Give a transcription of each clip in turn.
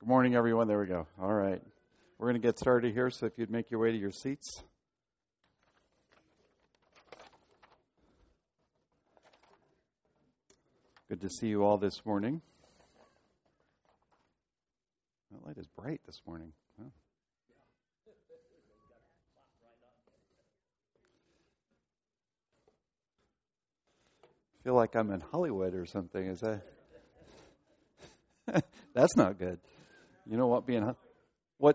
morning, everyone. There we go. All right. We're going to get started here, so if you'd make your way to your seats. Good to see you all this morning. That light is bright this morning. Huh? I feel like I'm in Hollywood or something. Is that? That's not good. You know what? What?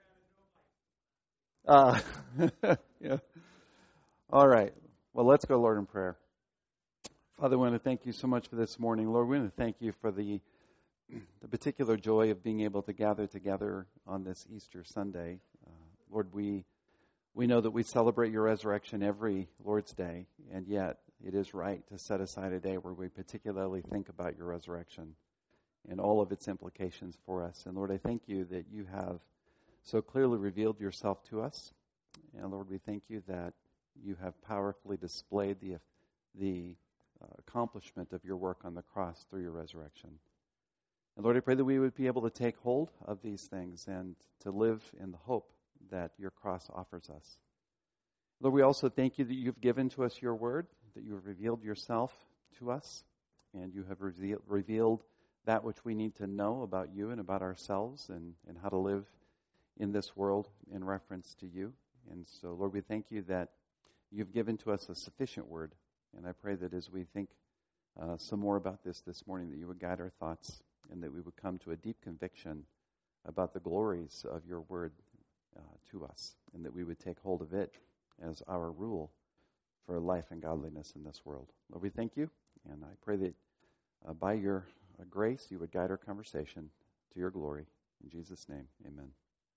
Yeah. All right. Well, let's go, Lord, in prayer. Father, we want to thank you so much for this morning. Lord, we want to thank you for the particular joy of being able to gather together on this Easter Sunday. Lord, we know that we celebrate your resurrection every Lord's Day, and yet it is right to set aside a day where we particularly think about your resurrection and all of its implications for us. And Lord, I thank you that you have so clearly revealed yourself to us. And Lord, we thank you that you have powerfully displayed the accomplishment of your work on the cross through your resurrection. And Lord, I pray that we would be able to take hold of these things and to live in the hope that your cross offers us. Lord, we also thank you that you've given to us your word, that you have revealed yourself to us, and you have revealed that which we need to know about you and about ourselves and how to live in this world in reference to you. And so, Lord, we thank you that you've given to us a sufficient word. And I pray that as we think some more about this morning, that you would guide our thoughts and that we would come to a deep conviction about the glories of your word to us, and that we would take hold of it as our rule for life and godliness in this world. Lord, we thank you, and I pray that by your grace, you would guide our conversation to your glory. In Jesus' name, amen.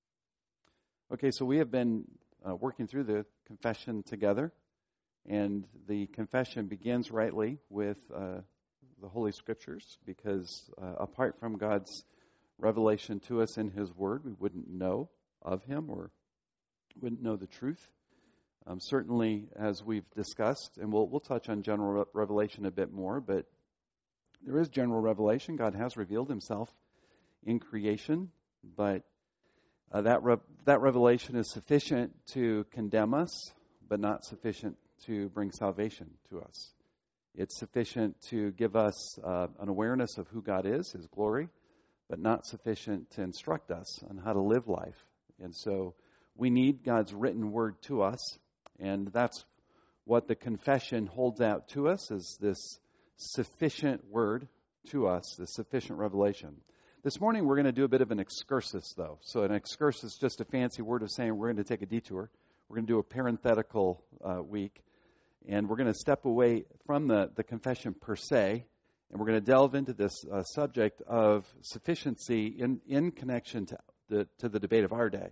Okay, so we have been working through the confession together, and the confession begins rightly with the Holy Scriptures, because apart from God's revelation to us in His Word, we wouldn't know of Him or wouldn't know the truth. Certainly, as we've discussed, and we'll touch on general revelation a bit more, but there is general revelation. God has revealed Himself in creation, but that revelation is sufficient to condemn us, but not sufficient to bring salvation to us. It's sufficient to give us an awareness of who God is, His glory, but not sufficient to instruct us on how to live life. And so we need God's written word to us, and that's what the confession holds out to us, is this sufficient word to us, the sufficient revelation. This morning we're going to do a bit of an excursus, though. So an excursus is just a fancy word of saying we're going to take a detour. We're going to do a parenthetical week, and we're going to step away from the confession per se, and we're going to delve into this subject of sufficiency in connection to the debate of our day.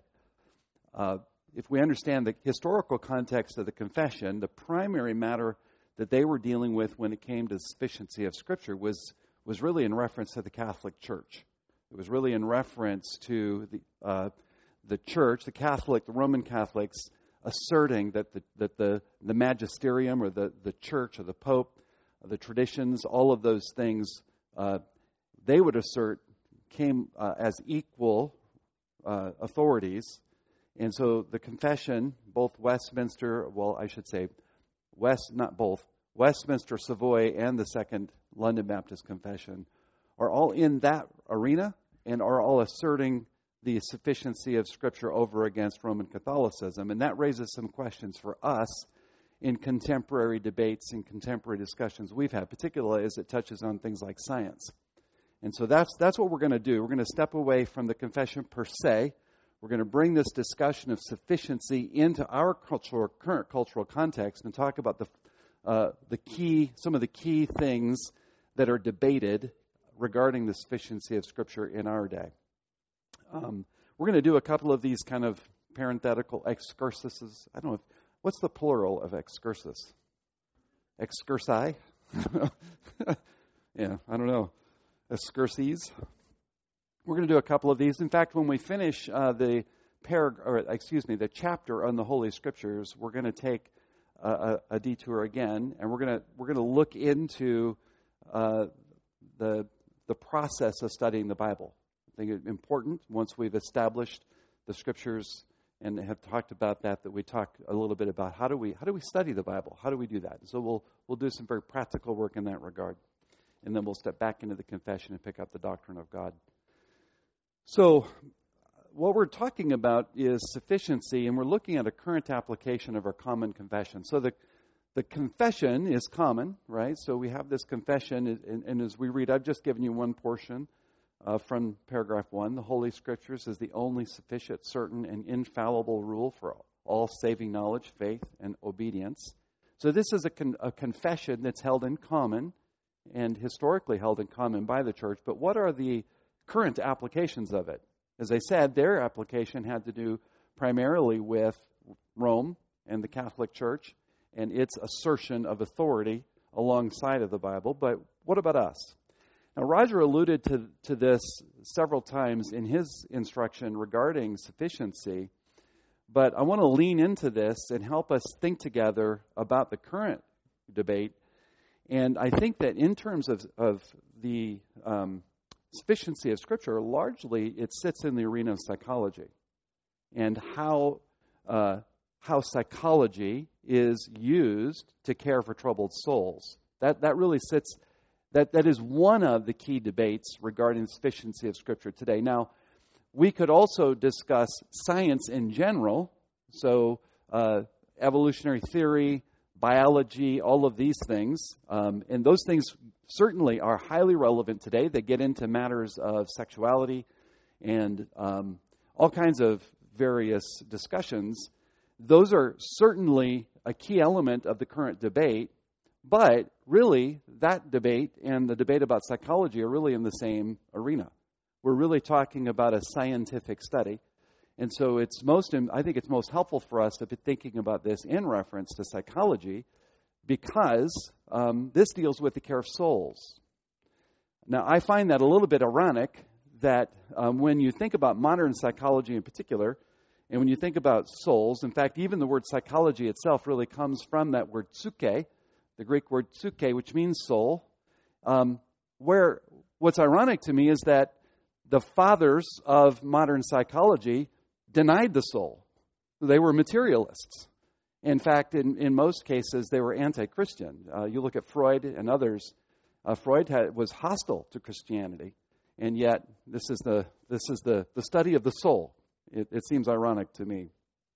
If we understand the historical context of the confession, the primary matter that they were dealing with when it came to the sufficiency of Scripture was really in reference to the Catholic Church. It was really in reference to the Church, the Roman Catholics, asserting that the magisterium or the Church or the Pope, the traditions, all of those things, they would assert came as equal authorities. And so the confession, both Westminster, Westminster, Savoy, and the Second London Baptist Confession are all in that arena and are all asserting the sufficiency of Scripture over against Roman Catholicism. And that raises some questions for us in contemporary debates and contemporary discussions we've had, particularly as it touches on things like science. And so that's what we're going to do. We're going to step away from the confession per se. We're going to bring this discussion of sufficiency into our current cultural context and talk about some of the key things that are debated regarding the sufficiency of Scripture in our day. We're going to do a couple of these kind of parenthetical excursuses. I don't know, what's the plural of excursus? Excursi? Yeah, I don't know. Excurses. We're going to do a couple of these. In fact, when we finish the chapter on the Holy Scriptures, we're going to take a detour again, and we're going to look into the process of studying the Bible. think it's important once we've established the Scriptures and have talked about that we talk a little bit about how do we study the Bible? How do we do that? So we'll do some very practical work in that regard. And then we'll step back into the confession and pick up the doctrine of God. So what we're talking about is sufficiency, and we're looking at a current application of our common confession. So the confession is common, right? So we have this confession, and as we read, I've just given you one portion from paragraph 1. The Holy Scriptures is the only sufficient, certain, and infallible rule for all saving knowledge, faith, and obedience. So this is a confession that's held in common and historically held in common by the church. But what are the current applications of it? As I said, their application had to do primarily with Rome and the Catholic Church and its assertion of authority alongside of the Bible. But what about us? Now, Roger alluded to this several times in his instruction regarding sufficiency, but I want to lean into this and help us think together about the current debate. And I think that in terms of the sufficiency of Scripture, largely it sits in the arena of psychology and how psychology is used to care for troubled souls. That really sits. That is one of the key debates regarding the sufficiency of Scripture today. Now, we could also discuss science in general, so evolutionary theory, biology, all of these things, and those things certainly are highly relevant today. They get into matters of sexuality and all kinds of various discussions. Those are certainly a key element of the current debate. But really, that debate and the debate about psychology are really in the same arena. We're really talking about a scientific study. And so I think it's most helpful for us to be thinking about this in reference to psychology because this deals with the care of souls. Now, I find that a little bit ironic that when you think about modern psychology in particular, and when you think about souls, in fact, even the word psychology itself really comes from that word psyche, the Greek word psyche, which means soul, where what's ironic to me is that the fathers of modern psychology denied the soul. They were materialists. In fact, in most cases, they were anti-Christian. You look at Freud and others. Freud was hostile to Christianity, and yet this is the study of the soul. It seems ironic to me.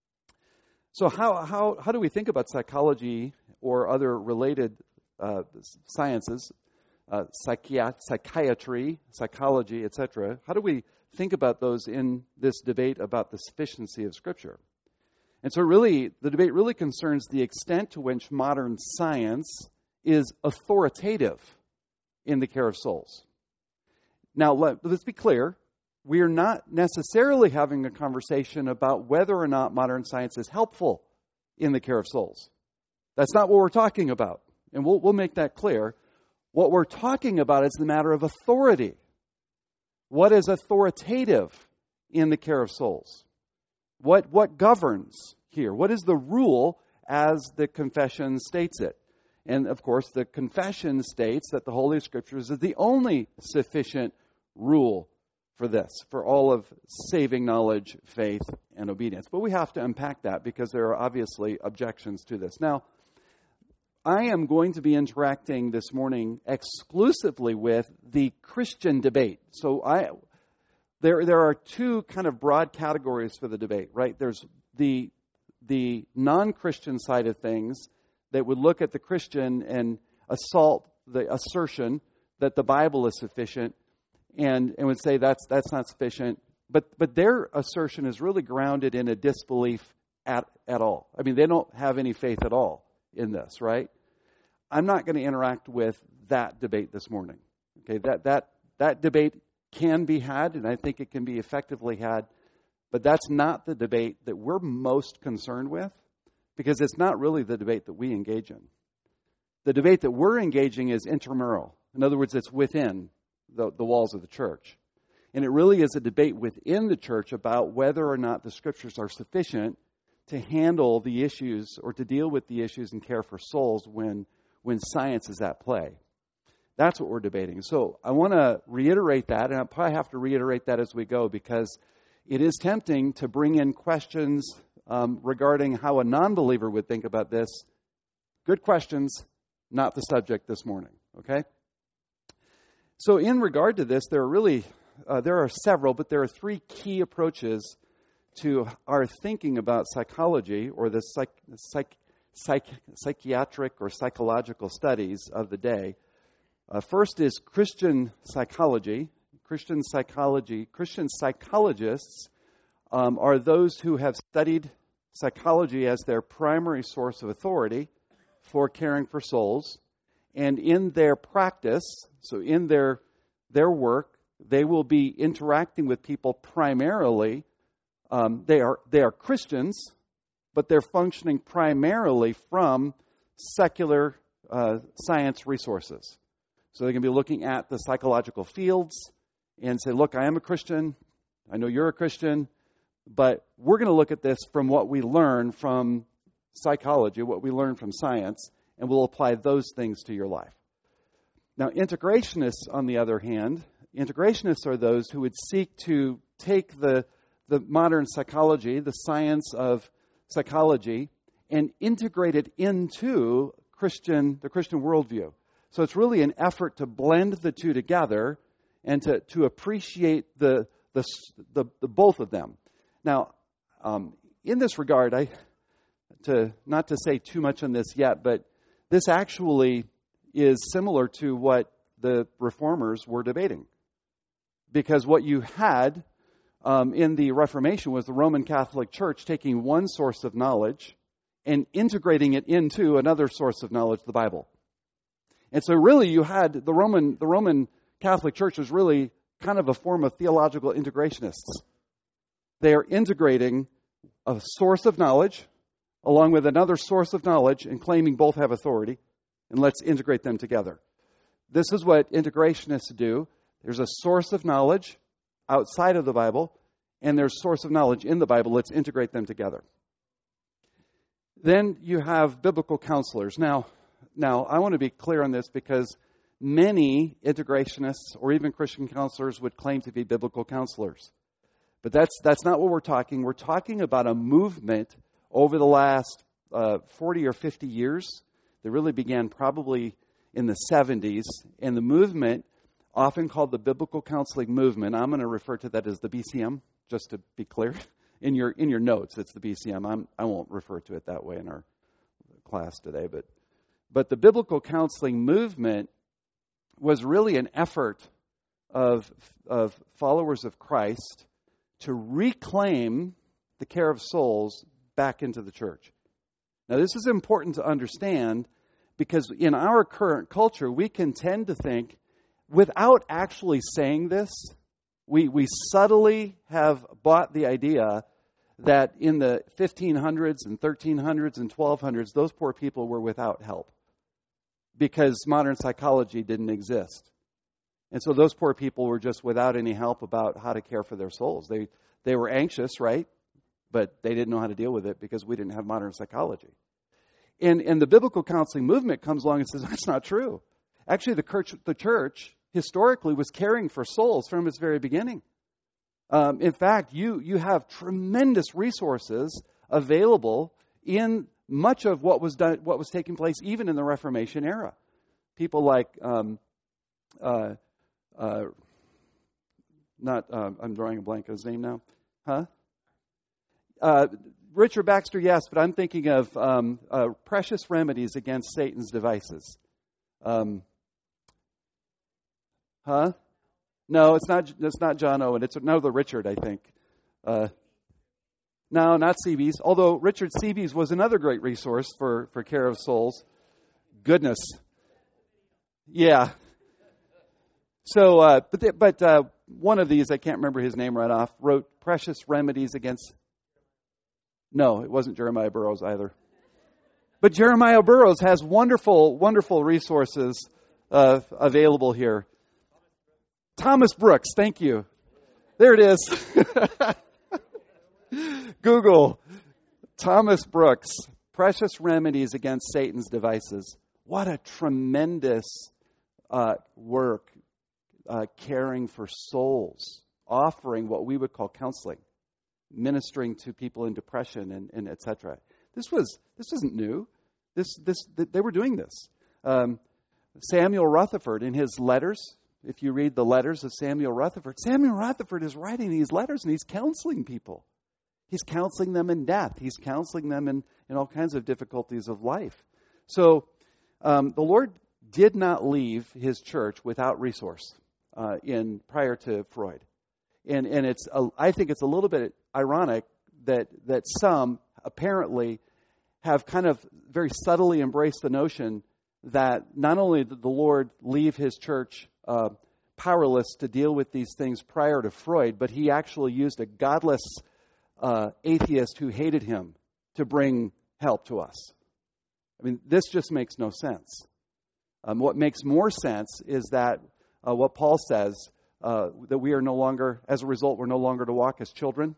So how do we think about psychology or other related sciences, psychiatry, psychology, etc.? How do we think about those in this debate about the sufficiency of Scripture? And so really, the debate really concerns the extent to which modern science is authoritative in the care of souls. Now, let's be clear. We are not necessarily having a conversation about whether or not modern science is helpful in the care of souls. That's not what we're talking about. And we'll make that clear. What we're talking about is the matter of authority. What is authoritative in the care of souls? What governs here? What is the rule as the confession states it? And of course, the confession states that the Holy Scriptures is the only sufficient rule for this, for all of saving knowledge, faith, and obedience. But we have to unpack that because there are obviously objections to this. Now, I am going to be interacting this morning exclusively with the Christian debate. So there are two kind of broad categories for the debate, right? There's the non-Christian side of things that would look at the Christian and assault the assertion that the Bible is sufficient and would say that's not sufficient. But their assertion is really grounded in a disbelief at all. I mean, they don't have any faith at all in this, right? I'm not going to interact with that debate this morning. Okay, that debate can be had, and I think it can be effectively had, but that's not the debate that we're most concerned with, because it's not really the debate that we engage in. The debate that we're engaging is intramural. In other words, it's within the walls of the church. And it really is a debate within the church about whether or not the Scriptures are sufficient to handle the issues or to deal with the issues and care for souls when science is at play. That's what we're debating. So I want to reiterate that, and I'll probably have to reiterate that as we go, because it is tempting to bring in questions regarding how a non-believer would think about this. Good questions, not the subject this morning, okay? So in regard to this, there are several, but there are three key approaches to our thinking about psychology, or the psychiatric or psychological studies of the day. First is Christian psychology. Christian psychologists are those who have studied psychology as their primary source of authority for caring for souls. And in their practice, so in their work, they will be interacting with people primarily. They are Christians, but they're functioning primarily from secular science resources. So they can be looking at the psychological fields and say, look, I am a Christian. I know you're a Christian. But we're going to look at this from what we learn from psychology, what we learn from science, and we'll apply those things to your life. Now, integrationists, on the other hand, integrationists are those who would seek to take the modern psychology, the science of psychology, and integrate it into the Christian worldview. So it's really an effort to blend the two together and to appreciate the both of them. Now, in this regard, not to say too much on this yet, but this actually is similar to what the Reformers were debating. Because what you had in the Reformation was the Roman Catholic Church taking one source of knowledge and integrating it into another source of knowledge, the Bible. And so really you had the Roman Catholic Church was really kind of a form of theological integrationists. They are integrating a source of knowledge along with another source of knowledge and claiming both have authority, and let's integrate them together. This is what integrationists do. There's a source of knowledge outside of the Bible, and there's a source of knowledge in the Bible. Let's integrate them together. Then you have biblical counselors. Now, I want to be clear on this because many integrationists or even Christian counselors would claim to be biblical counselors. But that's not what we're talking. We're talking about a movement over the last 40 or 50 years that really began probably in the 70s. And the movement, often called the Biblical Counseling Movement, I'm going to refer to that as the BCM, just to be clear. In your notes, it's the BCM. I won't refer to it that way in our class today. But the Biblical Counseling Movement was really an effort of followers of Christ to reclaim the care of souls back into the church. Now, this is important to understand because in our current culture, we can tend to think, without actually saying this, we subtly have bought the idea that in the 1500s and 1300s and 1200s, those poor people were without help because modern psychology didn't exist. And so those poor people were just without any help about how to care for their souls. They were anxious, right? But they didn't know how to deal with it because we didn't have modern psychology. And the biblical counseling movement comes along and says, that's not true. Actually, the church historically was caring for souls from its very beginning. In fact, you have tremendous resources available in much of what was taking place even in the Reformation era. People like I'm drawing a blank on his name now. Richard Baxter, yes, but I'm thinking of Precious Remedies Against Satan's Devices. No, it's not John Owen. It's another Richard, I think. No, not Seabees. Although Richard Seabees was another great resource for care of souls. Goodness. Yeah. So, but one of these, I can't remember his name right off, wrote Precious Remedies Against... No, it wasn't Jeremiah Burroughs either. But Jeremiah Burroughs has wonderful, wonderful resources available here. Thomas Brooks, thank you. There it is. Google Thomas Brooks, Precious Remedies Against Satan's Devices. What a tremendous work, caring for souls, offering what we would call counseling, ministering to people in depression and etc. This isn't new. They were doing this. Samuel Rutherford, in his letters, if you read the letters of Samuel Rutherford is writing these letters and he's counseling people. He's counseling them in death. He's counseling them in all kinds of difficulties of life. So the Lord did not leave his church without resource prior to Freud. And I think it's a little bit ironic that some apparently have kind of very subtly embraced the notion that not only did the Lord leave his church powerless to deal with these things prior to Freud, but he actually used a godless atheist who hated him to bring help to us. I mean, this just makes no sense. What makes more sense is that what Paul says, that we are no longer, as a result, we're no longer to walk as children.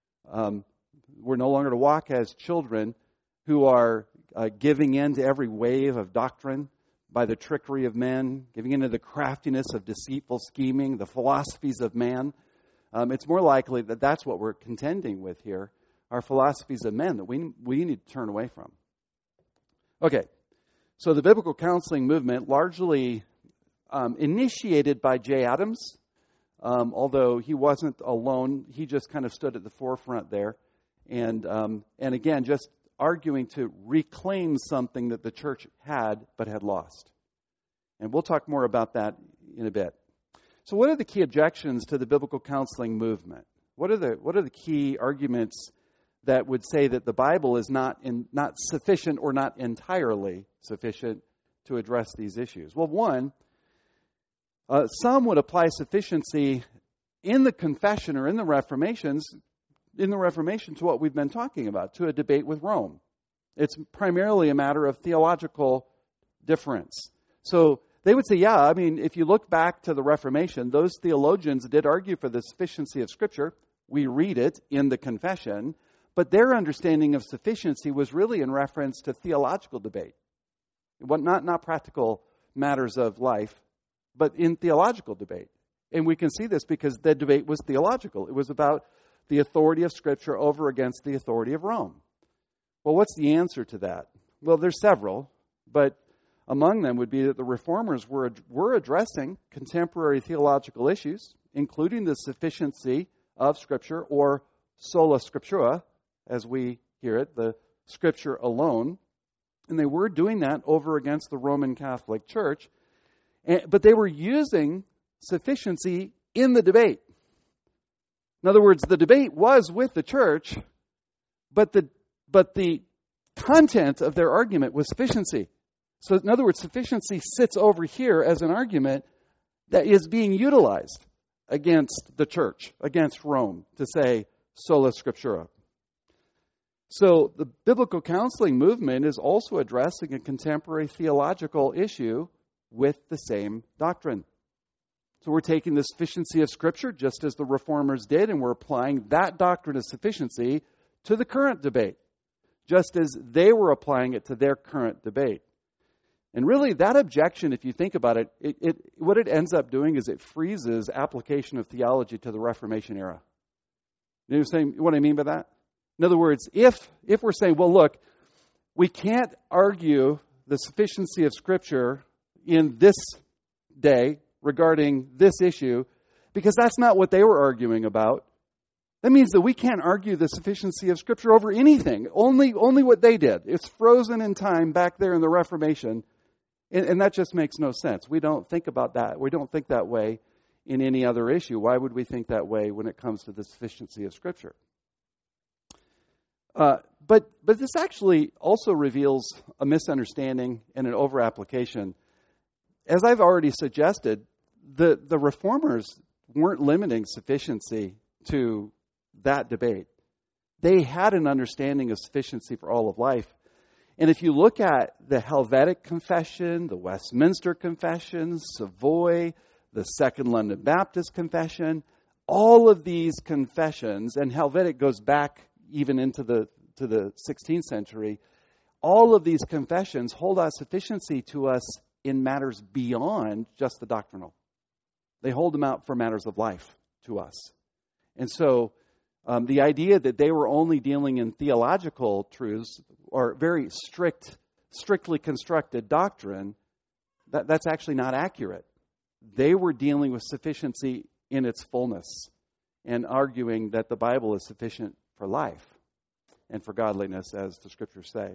We're no longer to walk as children who are giving in to every wave of doctrine by the trickery of men, giving in to the craftiness of deceitful scheming, the philosophies of man. It's more likely that that's what we're contending with here, are philosophies of men that we need to turn away from. Okay, so the biblical counseling movement, largely initiated by Jay Adams, although he wasn't alone, he just kind of stood at the forefront there, and again, just arguing to reclaim something that the church had but had lost. And we'll talk more about that in a bit. So what are the key objections to the biblical counseling movement? What are the key arguments that would say that the Bible is not sufficient or not entirely sufficient to address these issues? Well, one, some would apply sufficiency in the confession or in the Reformation to what we've been talking about, to a debate with Rome. It's primarily a matter of theological difference. So they would say, yeah, I mean, if you look back to the Reformation, those theologians did argue for the sufficiency of Scripture. We read it in the confession, but their understanding of sufficiency was really in reference to theological debate. Not practical matters of life, but in theological debate. And we can see this because the debate was theological. It was about the authority of Scripture over against the authority of Rome. Well, what's the answer to that? Well, there's several, but among them would be that the Reformers were addressing contemporary theological issues, including the sufficiency of Scripture, or sola scriptura, as we hear it, the Scripture alone. And they were doing that over against the Roman Catholic Church. But they were using sufficiency in the debate. In other words, the debate was with the church, but the content of their argument was sufficiency. So in other words, sufficiency sits over here as an argument that is being utilized against the church, against Rome, to say sola scriptura. So the biblical counseling movement is also addressing a contemporary theological issue with the same doctrine. So we're taking the sufficiency of Scripture, just as the Reformers did, and we're applying that doctrine of sufficiency to the current debate, just as they were applying it to their current debate. And really, that objection, if you think about it, what it ends up doing is it freezes application of theology to the Reformation era. You know what I mean by that? In other words, if we're saying, well, look, we can't argue the sufficiency of Scripture in this day regarding this issue, because that's not what they were arguing about. That means that we can't argue the sufficiency of Scripture over anything, only what they did. It's frozen in time back there in the Reformation, and that just makes no sense. We don't think about that. We don't think that way in any other issue. Why would we think that way when it comes to the sufficiency of Scripture? But this actually also reveals a misunderstanding and an over-application. As I've already suggested, the Reformers weren't limiting sufficiency to that debate. They had an understanding of sufficiency for all of life. And if you look at the Helvetic Confession, the Westminster Confession, Savoy, the Second London Baptist Confession, all of these confessions, and Helvetic goes back even into the 16th century, all of these confessions hold out sufficiency to us in matters beyond just the doctrinal. They hold them out for matters of life to us. And so the idea that they were only dealing in theological truths or very strictly constructed doctrine, that's actually not accurate. They were dealing with sufficiency in its fullness and arguing that the Bible is sufficient for life and for godliness, as the Scriptures say.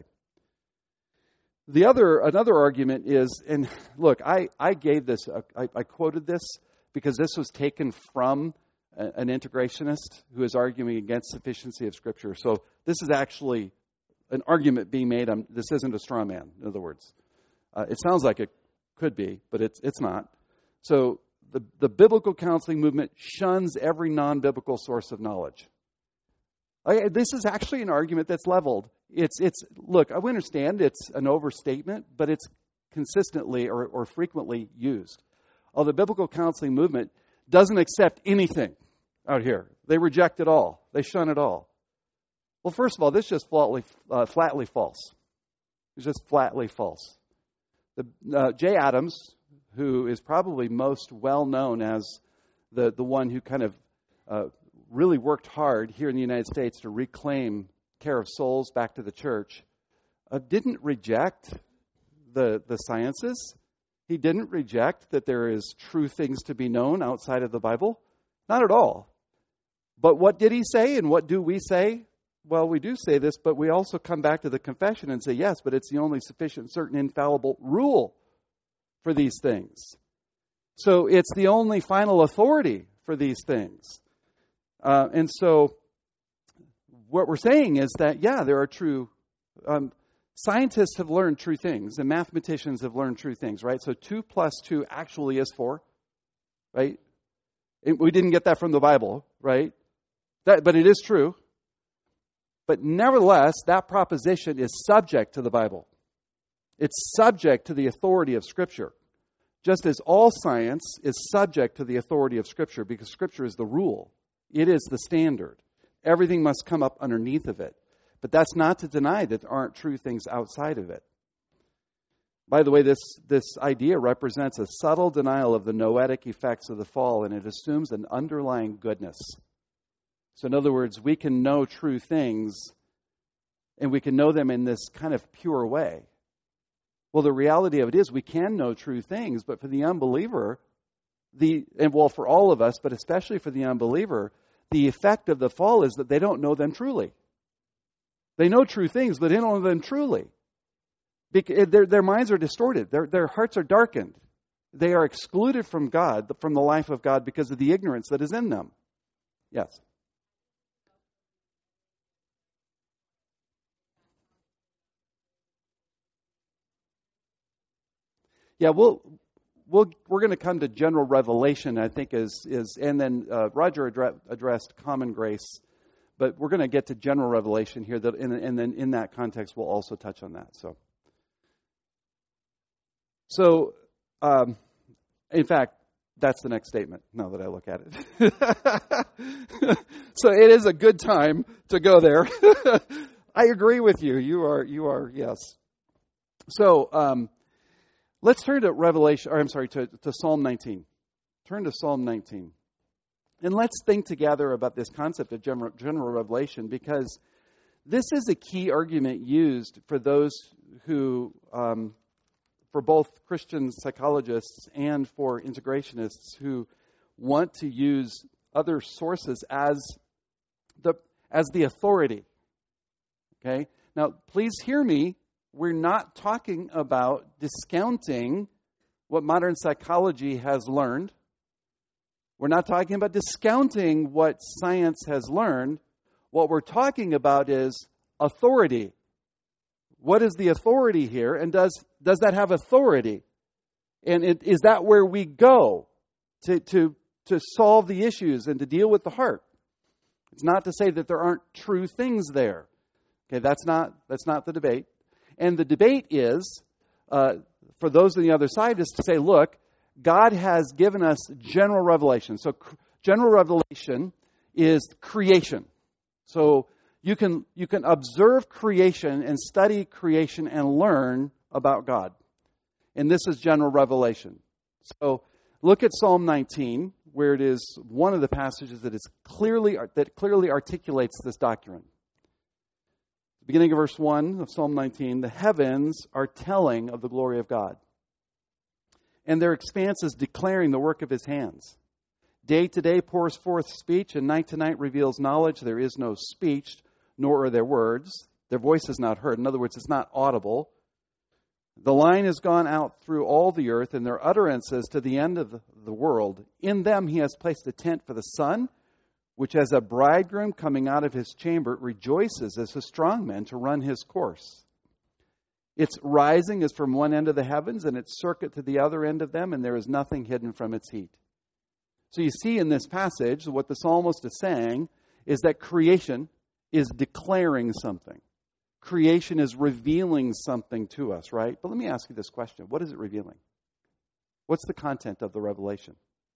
Another argument is, and look, I gave this, I quoted this because this was taken from an integrationist who is arguing against sufficiency of Scripture. So this is actually an argument being made. This isn't a straw man, in other words. It sounds like it could be, but it's not. So the biblical counseling movement shuns every non-biblical source of knowledge. This is actually an argument that's leveled. Look, I understand it's an overstatement, but it's consistently or frequently used. The biblical counseling movement doesn't accept anything out here. They reject it all. They shun it all. Well, first of all, this is just flatly false. It's just flatly false. Jay Adams, who is probably most well known as the one who kind of really worked hard here in the United States to reclaim care of souls back to the church, didn't reject the sciences. He didn't reject that there is true things to be known outside of the Bible. Not at all. But what did he say and what do we say? Well, we do say this, but we also come back to the confession and say, yes, but it's the only sufficient, certain, infallible rule for these things. So it's the only final authority for these things. And so what we're saying is that, yeah, there are true, scientists have learned true things and mathematicians have learned true things, right? So 2 + 2 actually is 4, right? We didn't get that from the Bible, right? But it is true. But nevertheless, that proposition is subject to the Bible. It's subject to the authority of Scripture. Just as all science is subject to the authority of Scripture, because Scripture is the rule. It is the standard. Everything must come up underneath of it. But that's not to deny that there aren't true things outside of it. By the way, this idea represents a subtle denial of the noetic effects of the fall, and it assumes an underlying goodness. So in other words, we can know true things, and we can know them in this kind of pure way. Well, the reality of it is we can know true things, but for the unbeliever, for all of us, but especially for the unbeliever, the effect of the fall is that they don't know them truly. They know true things, but they don't know them truly. Their minds are distorted. Their hearts are darkened. They are excluded from God, from the life of God, because of the ignorance that is in them. Yes. Yeah, we're going to come to general revelation, I think, and then Roger addressed common grace, but we're going to get to general revelation here, and then in that context, we'll also touch on that. So, in fact, that's the next statement, now that I look at it. So it is a good time to go there. I agree with you. You are, yes. So, let's turn to to Psalm 19. Turn to Psalm 19. And let's think together about this concept of general revelation, because this is a key argument used for those who, for both Christian psychologists and for integrationists who want to use other sources as the authority. Okay? Now, please hear me. We're not talking about discounting what modern psychology has learned. We're not talking about discounting what science has learned. What we're talking about is authority. What is the authority here? And does that have authority? And is that where we go to solve the issues and to deal with the heart? It's not to say that there aren't true things there. Okay, that's not the debate. And the debate is, for those on the other side, is to say, look, God has given us general revelation. So general revelation is creation. So you can observe creation and study creation and learn about God. And this is general revelation. So look at Psalm 19, where it is one of the passages that clearly articulates this doctrine. Beginning of verse 1 of Psalm 19, the heavens are telling of the glory of God, and their expanse is declaring the work of his hands. Day to day pours forth speech, and night to night reveals knowledge. There is no speech, nor are there words. Their voice is not heard. In other words, it's not audible. The line has gone out through all the earth, and their utterances to the end of the world. In them he has placed a tent for the sun, which as a bridegroom coming out of his chamber rejoices as a strong man to run his course. Its rising is from one end of the heavens, and its circuit to the other end of them, and there is nothing hidden from its heat. So you see in this passage, what the psalmist is saying is that creation is declaring something. Creation is revealing something to us, right? But let me ask you this question. What is it revealing? What's the content of the revelation?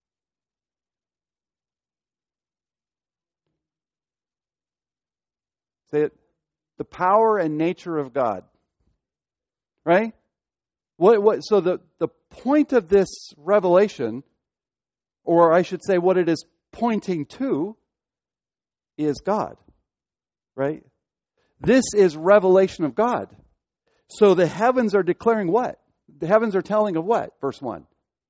Say it. The power and nature of God. Right? So the point of this revelation, or I should say what it is pointing to, is God. Right? This is revelation of God. So the heavens are declaring what? The heavens are telling of what? Verse 1.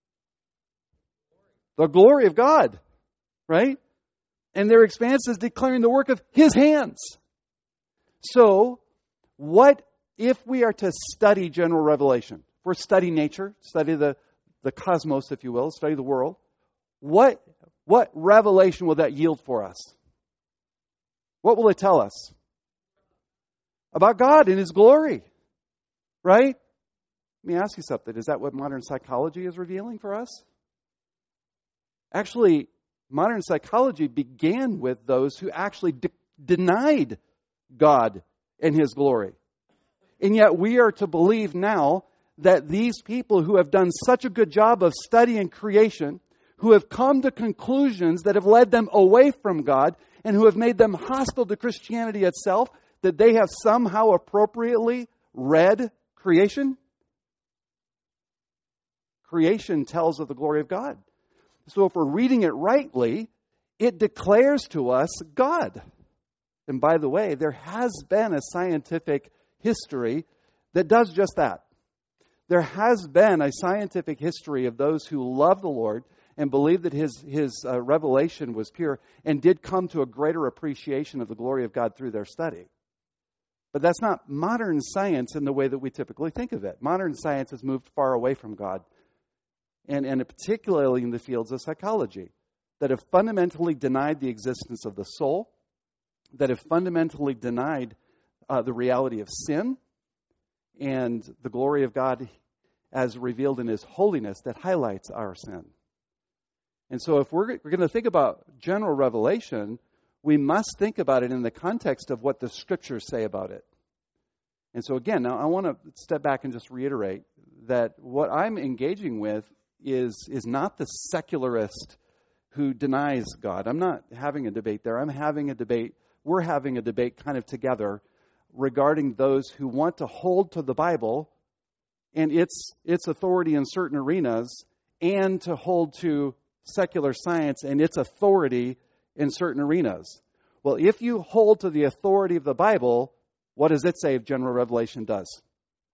The glory of God. Right? And their expanse is declaring the work of his hands. So, what if we are to study general revelation? If we're study nature, study the cosmos, if you will, study the world, what revelation will that yield for us? What will it tell us? About God and his glory. Right? Let me ask you something. Is that what modern psychology is revealing for us? Actually, modern psychology began with those who actually denied God and his glory. And yet we are to believe now that these people who have done such a good job of studying creation, who have come to conclusions that have led them away from God and who have made them hostile to Christianity itself, that they have somehow appropriately read creation. Creation tells of the glory of God. So if we're reading it rightly, it declares to us God. And by the way, there has been a scientific history that does just that. There has been a scientific history of those who love the Lord and believe that his revelation was pure and did come to a greater appreciation of the glory of God through their study. But that's not modern science in the way that we typically think of it. Modern science has moved far away from God, and particularly in the fields of psychology, that have fundamentally denied the existence of the soul, that have fundamentally denied the reality of sin and the glory of God as revealed in his holiness that highlights our sin. And so if we're going to think about general revelation, we must think about it in the context of what the scriptures say about it. And so again, now I want to step back and just reiterate that what I'm engaging with is not the secularist who denies God. I'm not having a debate there. We're having a debate kind of together regarding those who want to hold to the Bible and its authority in certain arenas, and to hold to secular science and its authority in certain arenas. Well, if you hold to the authority of the Bible, what does it say general revelation does?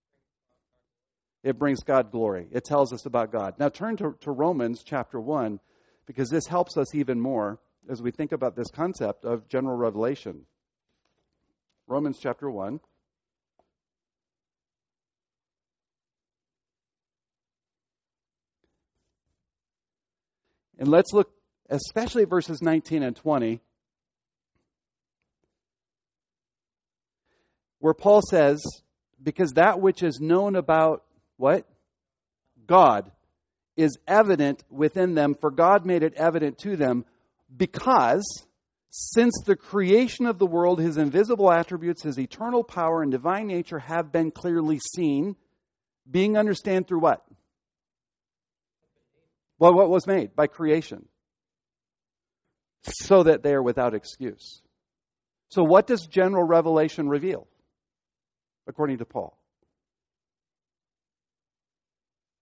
It brings God glory. It tells us about God. Now turn to Romans chapter 1, because this helps us even more as we think about this concept of general revelation. Romans chapter 1. And let's look especially at verses 19 and 20, where Paul says, because that which is known about what? God is evident within them, for God made it evident to them, because since the creation of the world, his invisible attributes, his eternal power and divine nature have been clearly seen, being understood through what? Well, what was made? By creation. So that they are without excuse. So what does general revelation reveal, according to Paul?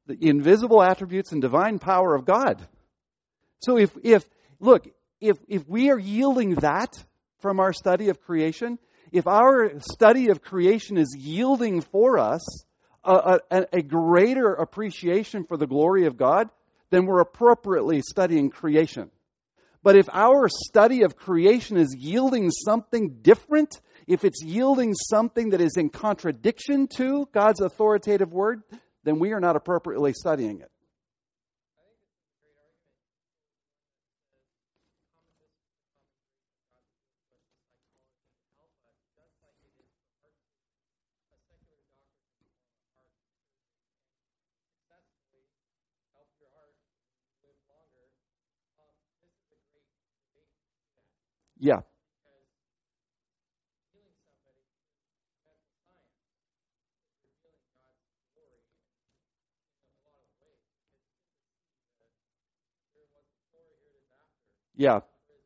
the invisible attributes and divine power of God. So if we are yielding that from our study of creation, if our study of creation is yielding for us a greater appreciation for the glory of God, then we're appropriately studying creation. But if our study of creation is yielding something different, if it's yielding something that is in contradiction to God's authoritative word, then we are not appropriately studying it. Yeah. Yeah.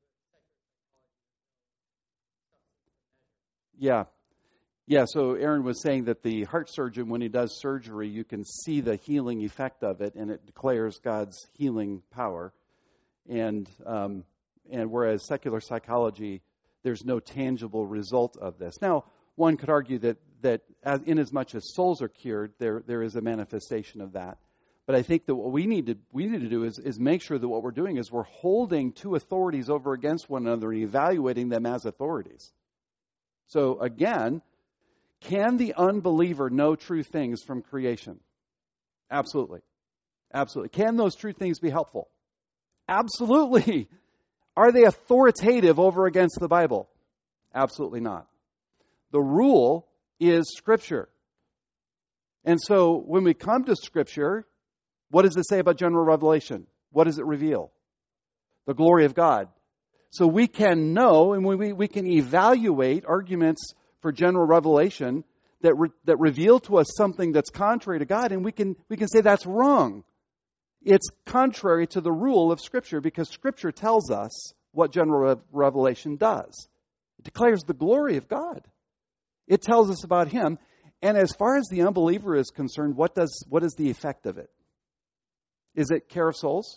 Yeah. Yeah, so Aaron was saying that the heart surgeon, when he does surgery, you can see the healing effect of it, and it declares God's healing power. And whereas secular psychology, there's no tangible result of this. Now, one could argue that in as much as souls are cured, there is a manifestation of that. But I think that what we need to do is make sure that what we're doing is we're holding two authorities over against one another and evaluating them as authorities. So again, can the unbeliever know true things from creation? Absolutely. Absolutely. Can those true things be helpful? Absolutely. Are they authoritative over against the Bible? Absolutely not. The rule is Scripture. And so when we come to Scripture, what does it say about general revelation? What does it reveal? The glory of God. So we can know and we can evaluate arguments for general revelation that reveal to us something that's contrary to God, and we can say that's wrong. It's contrary to the rule of Scripture because Scripture tells us what general revelation does. It declares the glory of God. It tells us about Him. And as far as the unbeliever is concerned, what is the effect of it? Is it care of souls?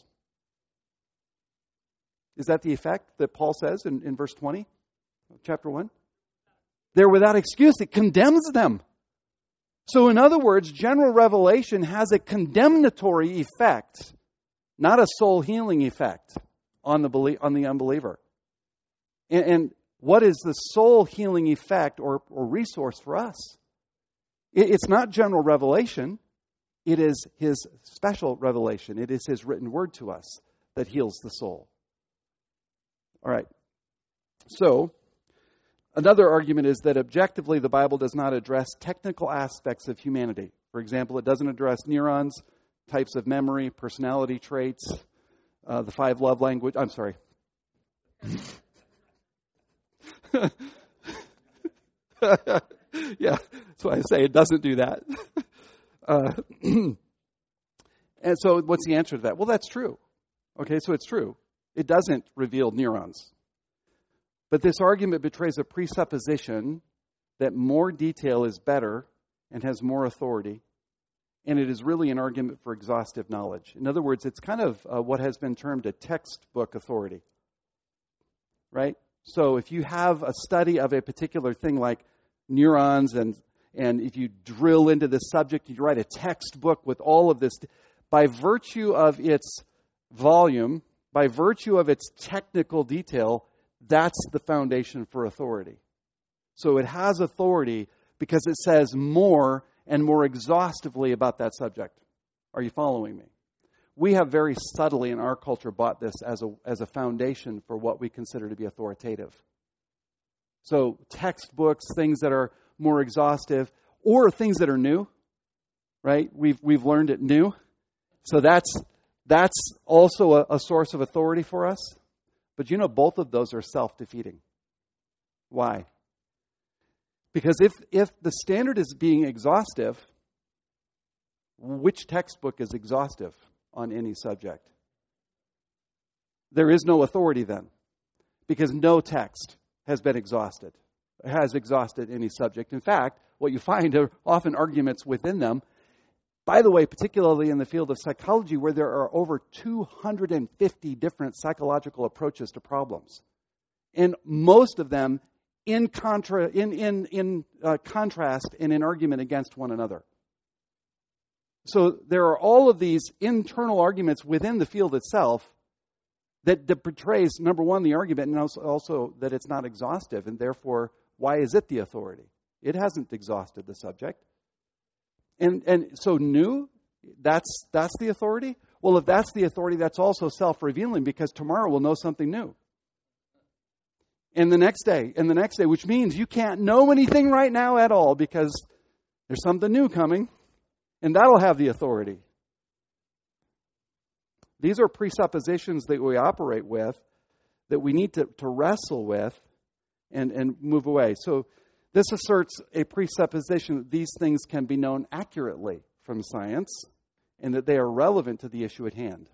Is that the effect that Paul says in verse 20 of chapter 1? They're without excuse. It condemns them. So in other words, general revelation has a condemnatory effect, not a soul healing effect on the unbeliever. And what is the soul healing effect or resource for us? It's not general revelation. It is His special revelation. It is His written word to us that heals the soul. All right. So, another argument is that objectively the Bible does not address technical aspects of humanity. For example, it doesn't address neurons, types of memory, personality traits, the 5 love language. I'm sorry. Yeah, that's why I say it doesn't do that. And so what's the answer to that? Well, that's true. Okay, so it's true. It doesn't reveal neurons. But this argument betrays a presupposition that more detail is better and has more authority. And it is really an argument for exhaustive knowledge. In other words, it's kind of what has been termed a textbook authority. Right? So if you have a study of a particular thing like neurons and if you drill into this subject, you write a textbook with all of this, by virtue of its volume, by virtue of its technical detail, that's the foundation for authority. So it has authority because it says more and more exhaustively about that subject. Are you following me? We have very subtly in our culture bought this as a foundation for what we consider to be authoritative. So textbooks, things that are more exhaustive, or things that are new, right? We've learned it new. So that's also a source of authority for us. But both of those are self-defeating. Why? Because if the standard is being exhaustive, which textbook is exhaustive on any subject? There is no authority then, because no text has exhausted any subject. In fact, what you find are often arguments within them. By the way, particularly in the field of psychology, where there are over 250 different psychological approaches to problems, and most of them in contrast and in argument against one another. So there are all of these internal arguments within the field itself that portrays, number one, the argument, and also that it's not exhaustive, and therefore, why is it the authority? It hasn't exhausted the subject. And so new, that's the authority? Well, if that's the authority, that's also self-revealing, because tomorrow we'll know something new. And the next day, which means you can't know anything right now at all, because there's something new coming, and that'll have the authority. These are presuppositions that we operate with, that we need to wrestle with and move away. So this asserts a presupposition that these things can be known accurately from science and that they are relevant to the issue at hand.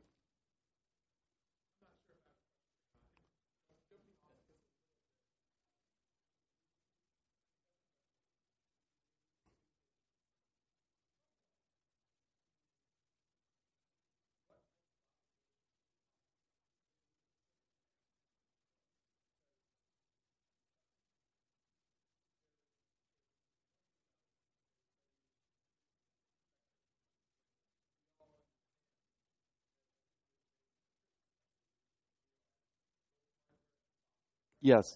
Yes.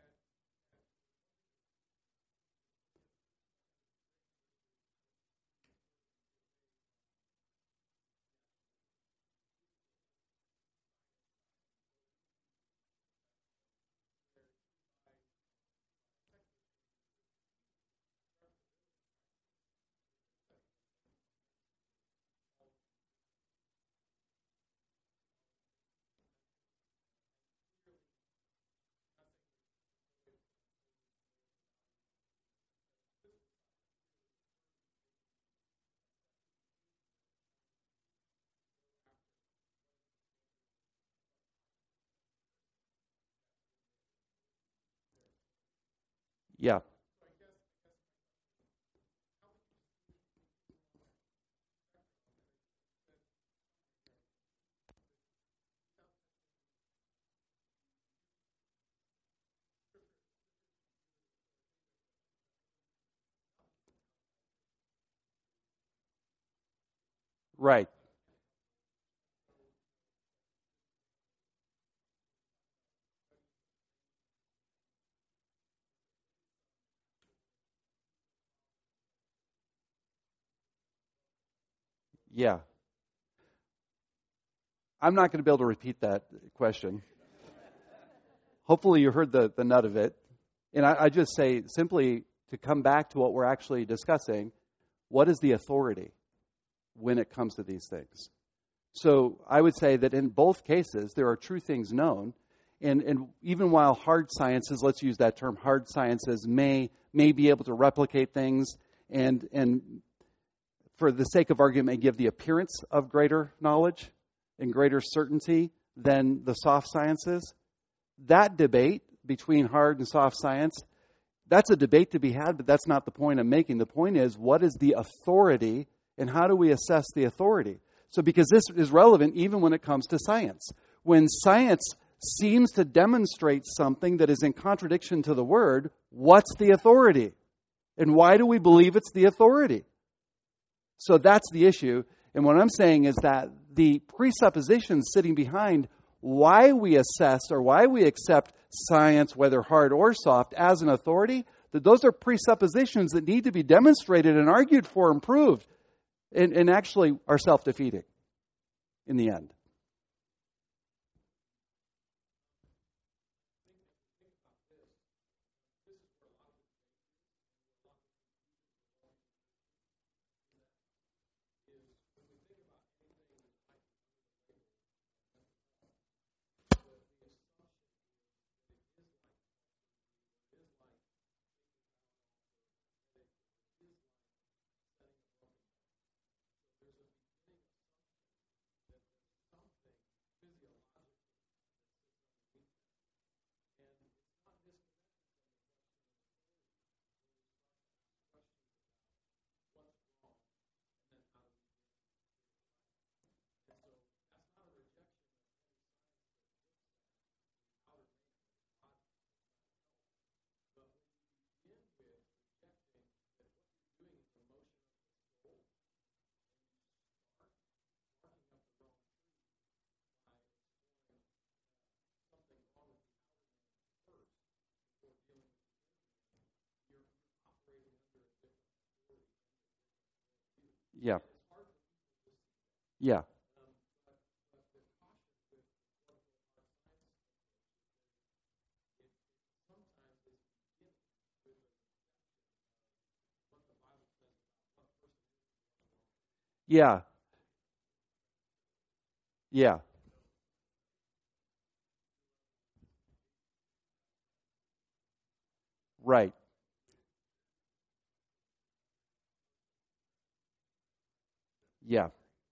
Yeah. Right. Yeah. I'm not going to be able to repeat that question. Hopefully you heard the nut of it. And I just say simply to come back to what we're actually discussing, what is the authority when it comes to these things? So I would say that in both cases, there are true things known. And even while hard sciences, let's use that term, hard sciences may be able to replicate things and for the sake of argument, may give the appearance of greater knowledge and greater certainty than the soft sciences. That debate between hard and soft science, that's a debate to be had, but that's not the point I'm making. The point is, what is the authority and how do we assess the authority? So because this is relevant even when it comes to science. When science seems to demonstrate something that is in contradiction to the Word, what's the authority? And why do we believe it's the authority? So that's the issue. And what I'm saying is that the presuppositions sitting behind why we assess or why we accept science, whether hard or soft, as an authority, that those are presuppositions that need to be demonstrated and argued for and proved, and actually are self-defeating in the end. Yeah. Yeah. Yeah. Yeah. Right. Yeah.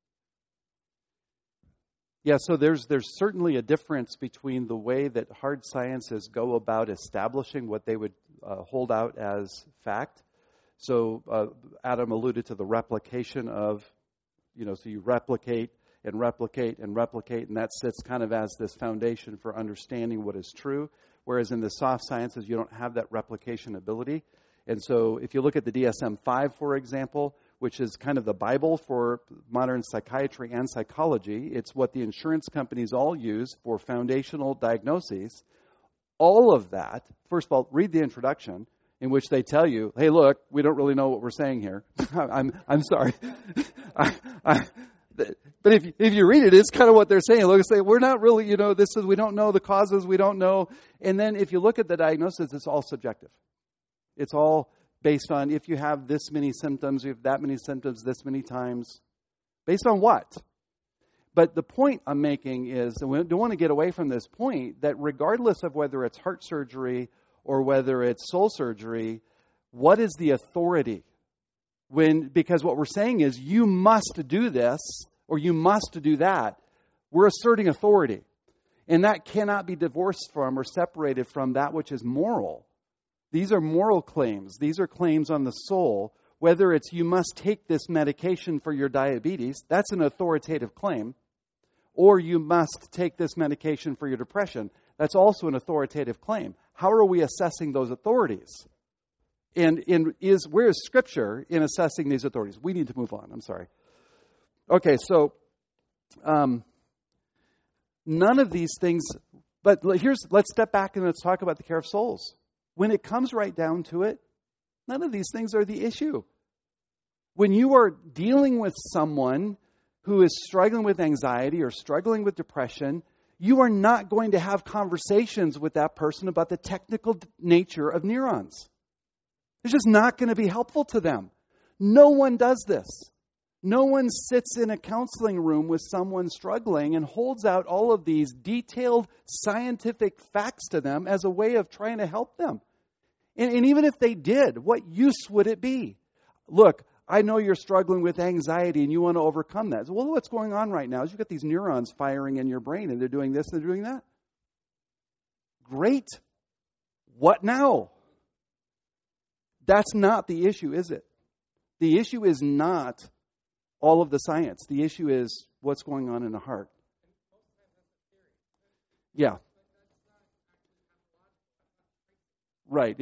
Yeah, so there's certainly a difference between the way that hard sciences go about establishing what they would hold out as fact. So Adam alluded to the replication of, so you replicate and replicate and replicate, and that sits kind of as this foundation for understanding what is true. Whereas in the soft sciences, you don't have that replication ability. And so if you look at the DSM-5, for example, which is kind of the Bible for modern psychiatry and psychology, it's what the insurance companies all use for foundational diagnoses. All of that, first of all, read the introduction, in which they tell you, hey, look, we don't really know what we're saying here. I'm sorry. But if you read it, it's kind of what they're saying. Look, say we're not really, we don't know the causes, we don't know. And then if you look at the diagnosis, it's all subjective. It's all based on if you have this many symptoms, you have that many symptoms this many times. Based on what? But the point I'm making is, and we don't want to get away from this point, that regardless of whether it's heart surgery or whether it's soul surgery, what is the authority? Because what we're saying is you must do this or you must do that. We're asserting authority. And that cannot be divorced from or separated from that which is moral. These are moral claims. These are claims on the soul. Whether it's you must take this medication for your diabetes, that's an authoritative claim. Or you must take this medication for your depression, that's also an authoritative claim. How are we assessing those authorities? And where is Scripture in assessing these authorities? We need to move on. I'm sorry. Okay, so none of these things, but let's step back and let's talk about the care of souls. When it comes right down to it, none of these things are the issue. When you are dealing with someone who is struggling with anxiety or struggling with depression, you are not going to have conversations with that person about the technical nature of neurons. It's just not going to be helpful to them. No one does this. No one sits in a counseling room with someone struggling and holds out all of these detailed scientific facts to them as a way of trying to help them. And even if they did, what use would it be? Look, I know you're struggling with anxiety and you want to overcome that. Well, what's going on right now is you've got these neurons firing in your brain and they're doing this and they're doing that. Great. What now? That's not the issue, is it? The issue is not all of the science. The issue is what's going on in the heart. Yeah. Right.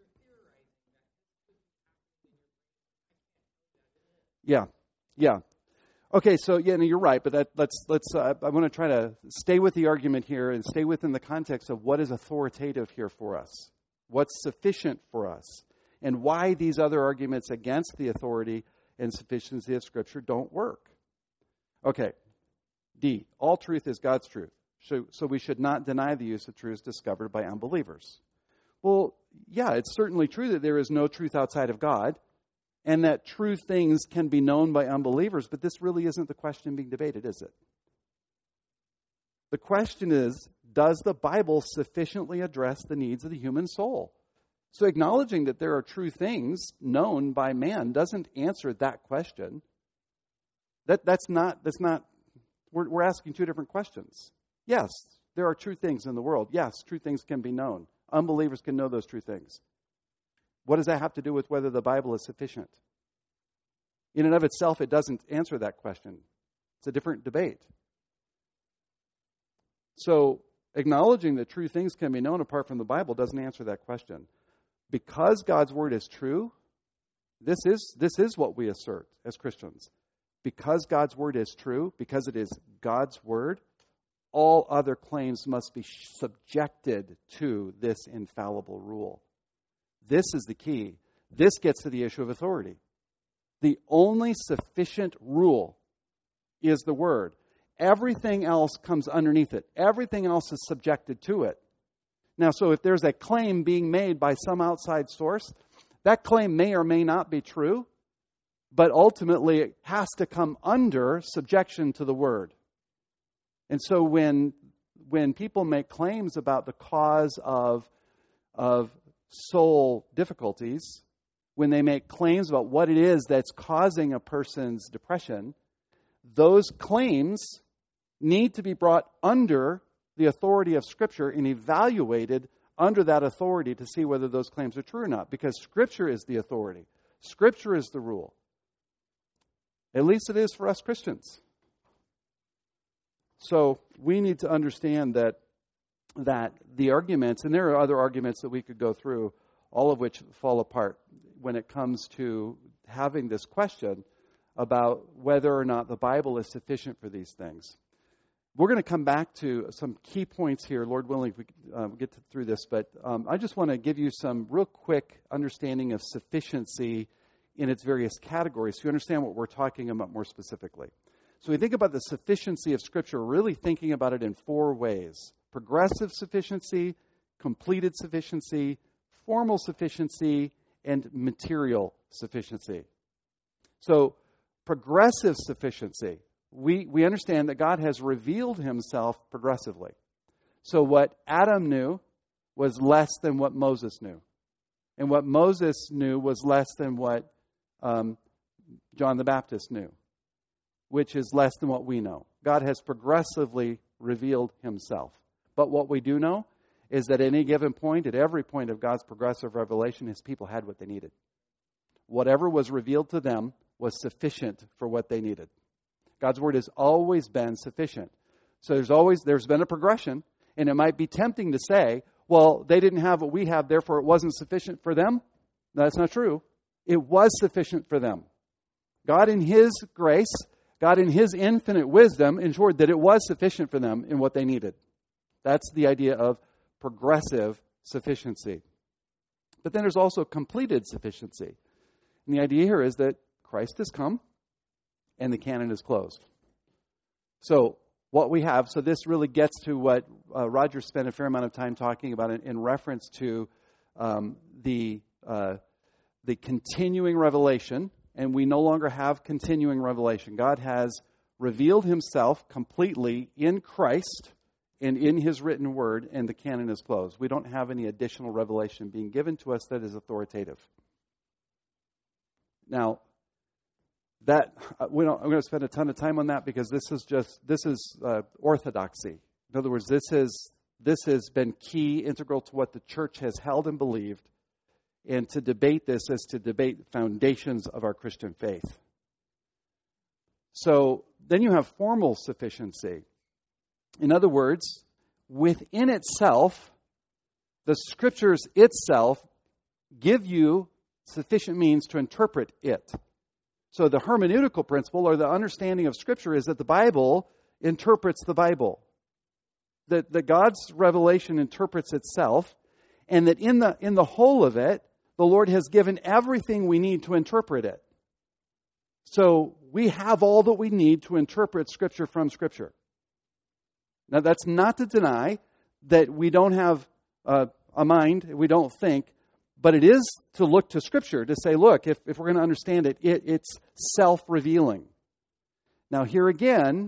Yeah. Okay, so no, you're right, but let's. I want to try to stay with the argument here and stay within the context of what is authoritative here for us, what's sufficient for us, and why these other arguments against the authority and sufficiency of Scripture don't work. Okay, D. All truth is God's truth, so we should not deny the use of truths discovered by unbelievers. Well, yeah, it's certainly true that there is no truth outside of God, and that true things can be known by unbelievers, but this really isn't the question being debated, is it? The question is, does the Bible sufficiently address the needs of the human soul? So acknowledging that there are true things known by man doesn't answer that question. That's not. We're asking two different questions. Yes, there are true things in the world. Yes, true things can be known. Unbelievers can know those true things. What does that have to do with whether the Bible is sufficient? In and of itself, it doesn't answer that question. It's a different debate. So acknowledging that true things can be known apart from the Bible doesn't answer that question. Because God's Word is true, this is what we assert as Christians. Because God's Word is true, because it is God's Word, all other claims must be subjected to this infallible rule. This is the key. This gets to the issue of authority. The only sufficient rule is the Word. Everything else comes underneath it. Everything else is subjected to it. Now, so if there's a claim being made by some outside source, that claim may or may not be true, but ultimately it has to come under subjection to the Word. And so when people make claims about the cause of soul difficulties, when they make claims about what it is that's causing a person's depression, those claims need to be brought under the authority of Scripture and evaluated under that authority to see whether those claims are true or not, because Scripture is the authority. Scripture is the rule. At least it is for us Christians. So we need to understand that the arguments, and there are other arguments that we could go through, all of which fall apart when it comes to having this question about whether or not the Bible is sufficient for these things. We're going to come back to some key points here, Lord willing, if we get through this. But I just want to give you some real quick understanding of sufficiency in its various categories so you understand what we're talking about more specifically. So we think about the sufficiency of Scripture, really thinking about it in four ways: progressive sufficiency, completed sufficiency, formal sufficiency, and material sufficiency. So progressive sufficiency. We understand that God has revealed himself progressively. So what Adam knew was less than what Moses knew. And what Moses knew was less than what John the Baptist knew, which is less than what we know. God has progressively revealed himself. But what we do know is that at any given point, at every point of God's progressive revelation, his people had what they needed. Whatever was revealed to them was sufficient for what they needed. God's word has always been sufficient. So there's been a progression, and it might be tempting to say, well, they didn't have what we have, therefore it wasn't sufficient for them. No, that's not true. It was sufficient for them. God in his grace, God in his infinite wisdom ensured that it was sufficient for them in what they needed. That's the idea of progressive sufficiency. But then there's also completed sufficiency. And the idea here is that Christ has come and the canon is closed. So what we have, so this really gets to what Roger spent a fair amount of time talking about in reference to the continuing revelation, and we no longer have continuing revelation. God has revealed himself completely in Christ and in his written word, and the canon is closed. We don't have any additional revelation being given to us that is authoritative. Now, I'm going to spend a ton of time on that because this is orthodoxy. In other words, this has been key, integral to what the church has held and believed. And to debate this is to debate foundations of our Christian faith. So then you have formal sufficiency. In other words, within itself, the Scriptures itself give you sufficient means to interpret it. So the hermeneutical principle, or the understanding of Scripture, is that the Bible interprets the Bible. That God's revelation interprets itself, and that in the whole of it, the Lord has given everything we need to interpret it. So we have all that we need to interpret Scripture from Scripture. Now that's not to deny that we don't have a mind, we don't think, but it is to look to Scripture to say, look, if we're going to understand it, it's self-revealing. Now here again,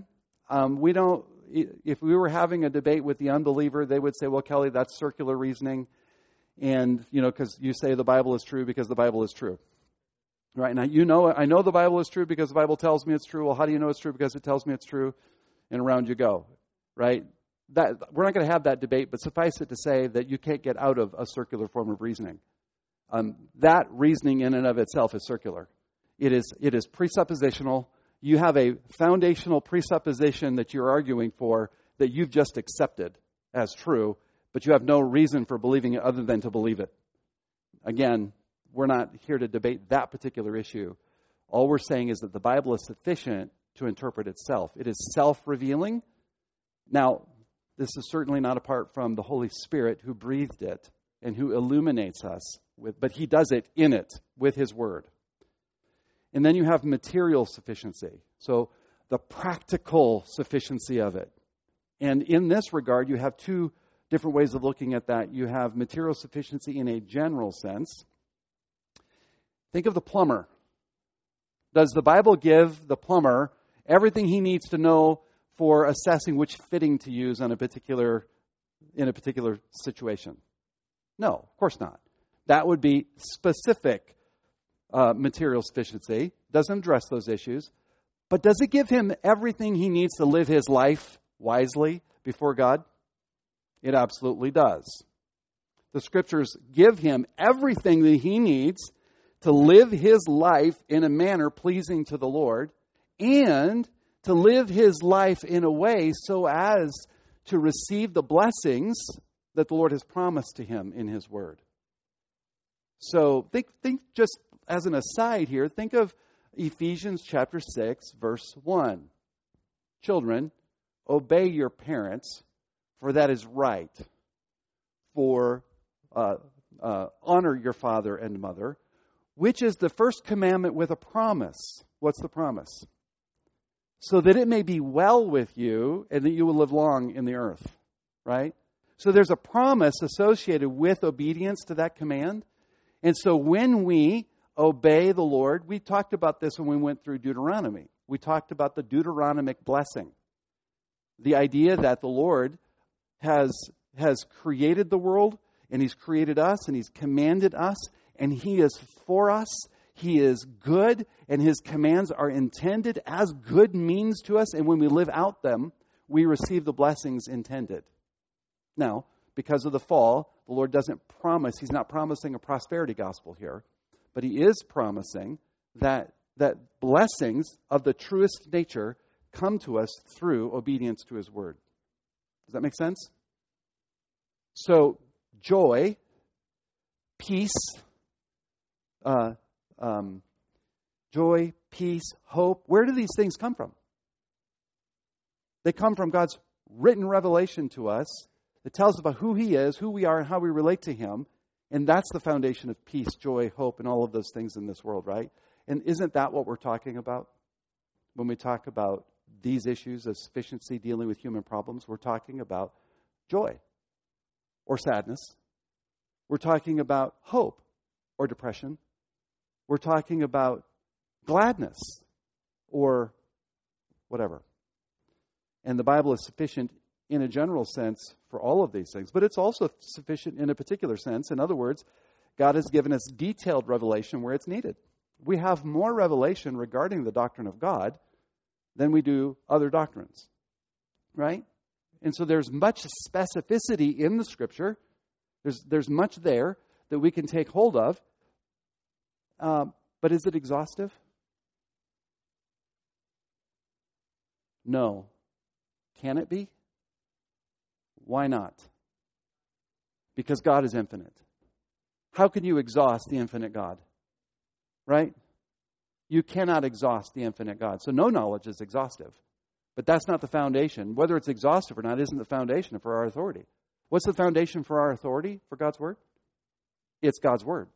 if we were having a debate with the unbeliever, they would say, well, Kelly, that's circular reasoning. And, because you say the Bible is true because the Bible is true. Right? Now, I know the Bible is true because the Bible tells me it's true. Well, how do you know it's true? Because it tells me it's true. And around you go. Right? We're not going to have that debate, but suffice it to say that you can't get out of a circular form of reasoning. That reasoning in and of itself is circular. It is presuppositional. You have a foundational presupposition that you're arguing for that you've just accepted as true, but you have no reason for believing it other than to believe it. Again, we're not here to debate that particular issue. All we're saying is that the Bible is sufficient to interpret itself. It is self-revealing. Now, this is certainly not apart from the Holy Spirit who breathed it and who illuminates us but he does it in it with his word. And then you have material sufficiency. So the practical sufficiency of it. And in this regard, you have two different ways of looking at that. You have material sufficiency in a general sense. Think of the plumber. Does the Bible give the plumber everything he needs to know for assessing which fitting to use in a particular situation? No, of course not. That would be specific material sufficiency. Doesn't address those issues. But does it give him everything he needs to live his life wisely before God? It absolutely does. The Scriptures give him everything that he needs to live his life in a manner pleasing to the Lord, and to live his life in a way so as to receive the blessings that the Lord has promised to him in his word. So think just as an aside here, think of Ephesians chapter 6, verse 1. Children, obey your parents, for that is right. For honor your father and mother, which is the first commandment with a promise. What's the promise? So that it may be well with you and that you will live long in the earth. Right? So there's a promise associated with obedience to that command. And so when we obey the Lord, we talked about this when we went through Deuteronomy. We talked about the Deuteronomic blessing. The idea that the Lord has created the world, and He's created us, and He's commanded us, and He is for us. He is good, and His commands are intended as good means to us, and when we live out them, we receive the blessings intended. Now, because of the fall, the Lord doesn't promise, He's not promising a prosperity gospel here, but He is promising that blessings of the truest nature come to us through obedience to His word. Does that make sense? So, joy, peace, hope. Where do these things come from? They come from God's written revelation to us that tells us about who He is, who we are, and how we relate to Him. And that's the foundation of peace, joy, hope, and all of those things in this world, right? And isn't that what we're talking about when we talk about these issues of sufficiency dealing with human problems? We're talking about joy or sadness. We're talking about hope or depression. We're talking about gladness or whatever. And the Bible is sufficient in a general sense for all of these things, but it's also sufficient in a particular sense. In other words, God has given us detailed revelation where it's needed. We have more revelation regarding the doctrine of God than we do other doctrines, right? And so there's much specificity in the Scripture. There's much there that we can take hold of. But is it exhaustive? No. Can it be? Why not? Because God is infinite. How can you exhaust the infinite God? Right? You cannot exhaust the infinite God. So no knowledge is exhaustive. But that's not the foundation. Whether it's exhaustive or not isn't the foundation for our authority. What's the foundation for our authority for God's Word? It's God's Word.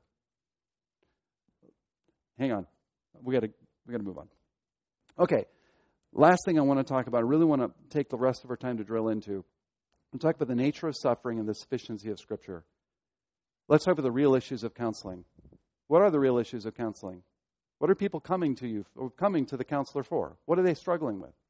Hang on. We got to move on. Okay. Last thing I want to talk about, I really want to take the rest of our time to drill into. We'll talk about the nature of suffering and the sufficiency of Scripture. Let's talk about the real issues of counseling. What are the real issues of counseling? What are people coming to you or coming to the counselor for? What are they struggling with?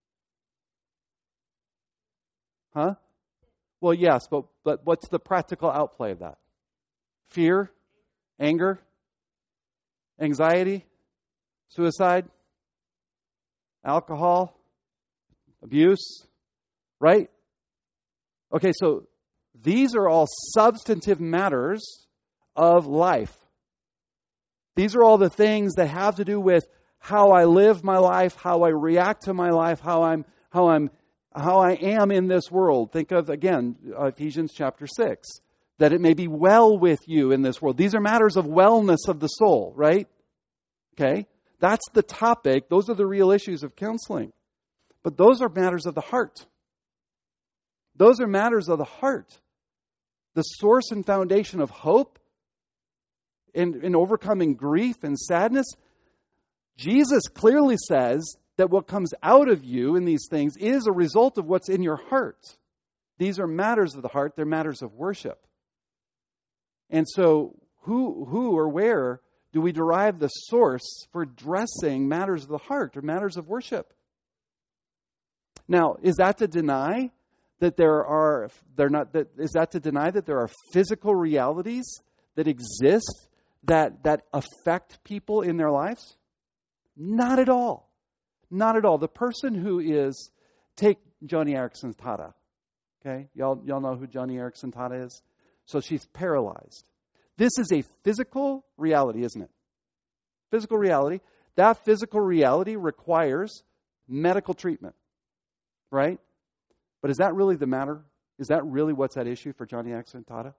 Huh? Well, yes, but what's the practical outplay of that? Fear? Anger? Anxiety? Suicide? Alcohol? Abuse? Right? Okay, so these are all substantive matters of life. These are all the things that have to do with how I live my life, how I react to my life, how I am in this world. Think of, again, Ephesians chapter 6, that it may be well with you in this world. These are matters of wellness of the soul, right? Okay? That's the topic. Those are the real issues of counseling. But those are matters of the heart. Those are matters of the heart. The source and foundation of hope in overcoming grief and sadness, Jesus clearly says that what comes out of you in these things is a result of what's in your heart. These are matters of the heart. They're matters of worship. And so who or where do we derive the source for addressing matters of the heart or matters of worship? Now, is that to deny that is that to deny that there are physical realities that exist that affect people in their lives? Not at all. Not at all. The person who is, take Joni Eareckson Tada. Okay? Y'all know who Joni Eareckson Tada is? So she's paralyzed. This is a physical reality, isn't it? Physical reality. That physical reality requires medical treatment. Right? But is that really the matter? Is that really what's at issue for Joni Eareckson Tada?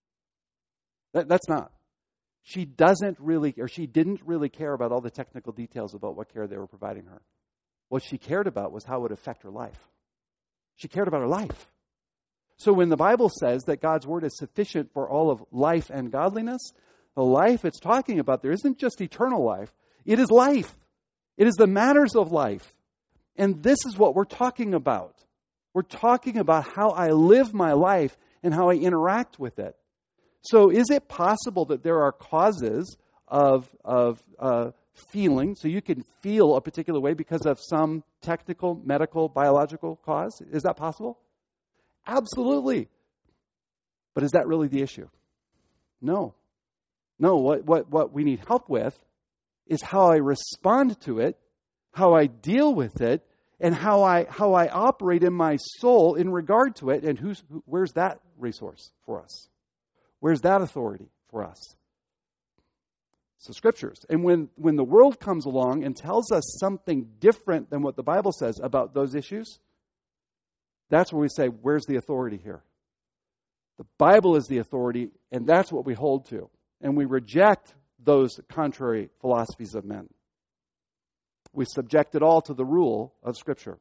That's not. She didn't really care about all the technical details about what care they were providing her. What she cared about was how it would affect her life. She cared about her life. So when the Bible says that God's word is sufficient for all of life and godliness, the life it's talking about there isn't just eternal life. It is life. It is the matters of life. And this is what we're talking about. We're talking about how I live my life and how I interact with it. So is it possible that there are causes of feeling, so you can feel a particular way because of some technical, medical, biological cause? Is that possible? Absolutely. But is that really the issue? No. No, what we need help with is how I respond to it, how I deal with it, and how I operate in my soul in regard to it, and where's that resource for us? Where's that authority for us? So Scriptures. And when the world comes along and tells us something different than what the Bible says about those issues, that's where we say, where's the authority here? The Bible is the authority, and that's what we hold to. And we reject those contrary philosophies of men. We subject it all to the rule of Scripture.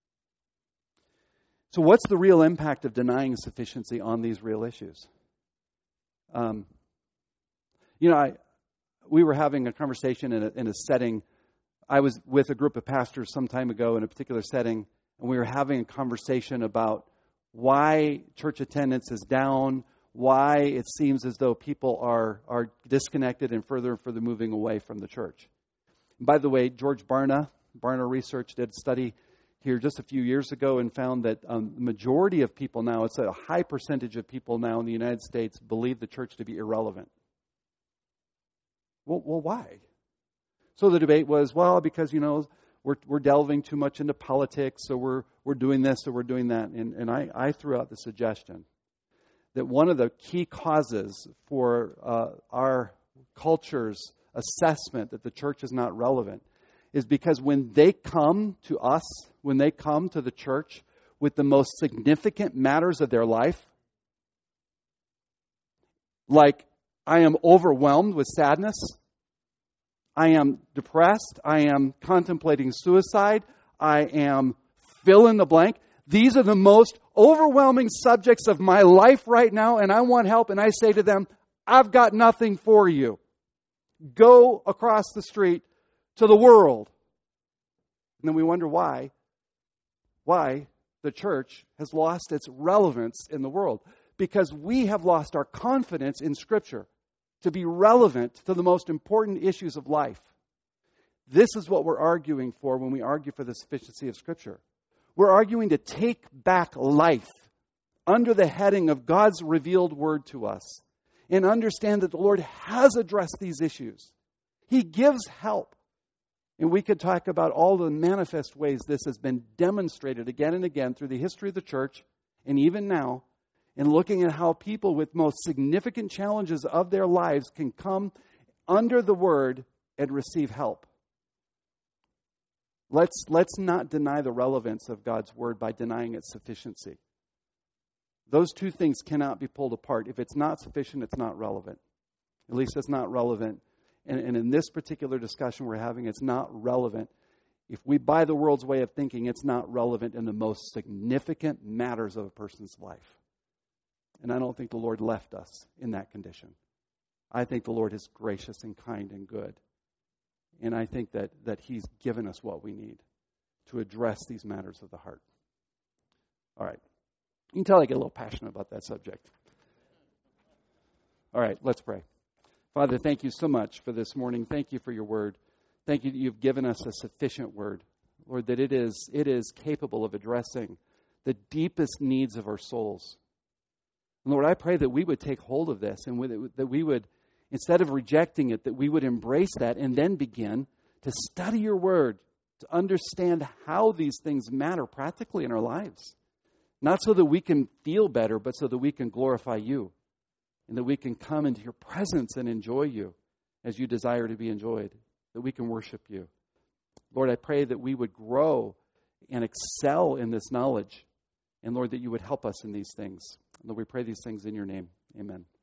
So what's the real impact of denying sufficiency on these real issues? We were having a conversation in a setting. I was with a group of pastors some time ago in a particular setting, and we were having a conversation about why church attendance is down, why it seems as though people are disconnected and further moving away from the church. And by the way, George Barna Research did a study here just a few years ago and found that the majority of people now, it's a high percentage of people now in the United States, believe the church to be irrelevant. Well, why? So the debate was, because, we're delving too much into politics, so we're doing this or we're doing that. And I threw out the suggestion that one of the key causes for our culture's assessment that the church is not relevant is because when they come to us, when they come to the church with the most significant matters of their life, like I am overwhelmed with sadness, I am depressed, I am contemplating suicide, I am fill in the blank. These are the most overwhelming subjects of my life right now, and I want help. And I say to them, I've got nothing for you. Go across the street to the world. And then we wonder why the church has lost its relevance in the world. Because we have lost our confidence in Scripture to be relevant to the most important issues of life. This is what we're arguing for when we argue for the sufficiency of Scripture. We're arguing to take back life under the heading of God's revealed word to us and understand that the Lord has addressed these issues. He gives help. And we could talk about all the manifest ways this has been demonstrated again and again through the history of the church and even now, in looking at how people with most significant challenges of their lives can come under the word and receive help. Let's not deny the relevance of God's word by denying its sufficiency. Those two things cannot be pulled apart. If it's not sufficient, it's not relevant. At least it's not relevant. And in this particular discussion we're having, it's not relevant. If we buy the world's way of thinking, it's not relevant in the most significant matters of a person's life. And I don't think the Lord left us in that condition. I think the Lord is gracious and kind and good. And I think that He's given us what we need to address these matters of the heart. All right. You can tell I get a little passionate about that subject. All right, let's pray. Father, thank you so much for this morning. Thank you for your word. Thank you that you've given us a sufficient word. Lord, that it is capable of addressing the deepest needs of our souls. And Lord, I pray that we would take hold of this and that we would, instead of rejecting it, that we would embrace that and then begin to study your word, to understand how these things matter practically in our lives. Not so that we can feel better, but so that we can glorify you and that we can come into your presence and enjoy you as you desire to be enjoyed, that we can worship you. Lord, I pray that we would grow and excel in this knowledge. And Lord, that you would help us in these things. Lord, we pray these things in your name. Amen.